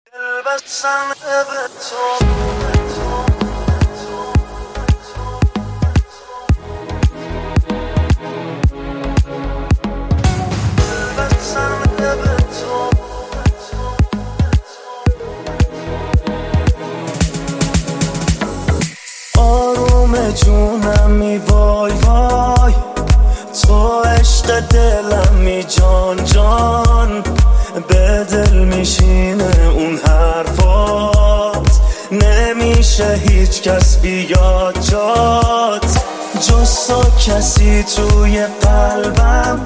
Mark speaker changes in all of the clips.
Speaker 1: آروم جونمی وای وای، تو عشق دلمی جان جان، به دل میشینه اون حرفات، نمیشه هیچ کس بیاد جات، جز تو کسی توی قلبم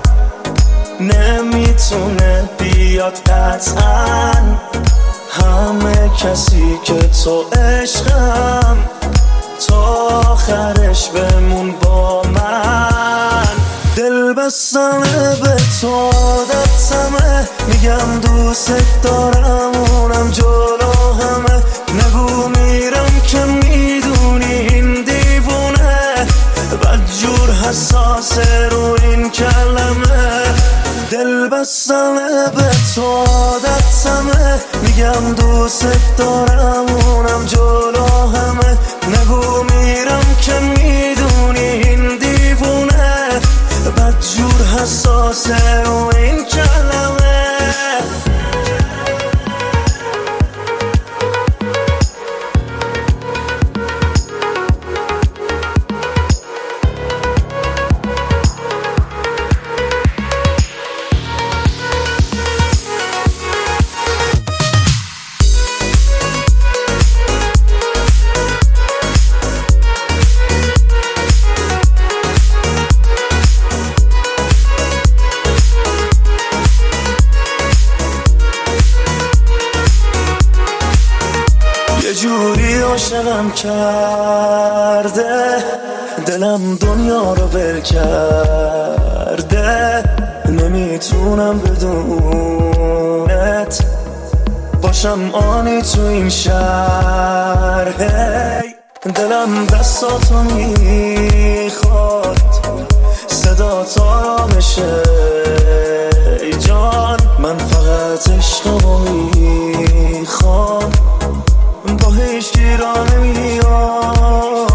Speaker 1: نمیتونه بیاد قطعا، همه کسی که تو عشقم، تا آخرش بمون با من. دل بستمه به تو عادتمه، میگم دوست دارم اونم جلو همه، نگو میرم که میدونی این دیوونه، بدجور حساسه رو این کلمه. دل بستمه به تو عادتمه، میگم دوست دارم اونم جلو همه، نگو میرم که میدونی این دیوونه، بدجور حساسه رو این کلمه. یه جوری عاشقم کرده، دلم دنیا رو ول کرده، نمیتونم بدونت باشم آنی تو این شهر. دلم دستاتو میخواد، صدا تا را بشه ای جان، من فقط عشقمو میخوام، با هیچ گیرا نمیام.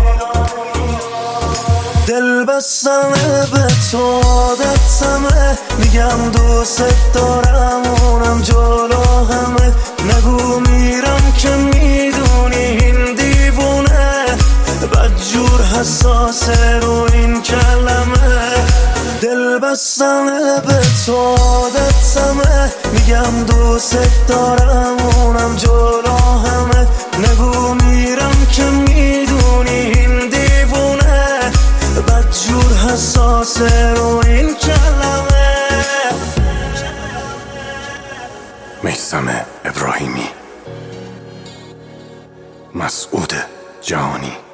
Speaker 1: دل بستمه به تو عادتمه، میگم دوست دارم اونم جلو همه، نگو میرم که میدونی این دیوونه، بدجور حساسه رو این کلمه. دل بستمه به تو عادتمه، میگم دوست دارم اونم جلو همه، نگو میرم که میدونی این دیوونه، بدجور حساسه رو این کلمه.
Speaker 2: میثم ابراهیمی، مسعود جهانی.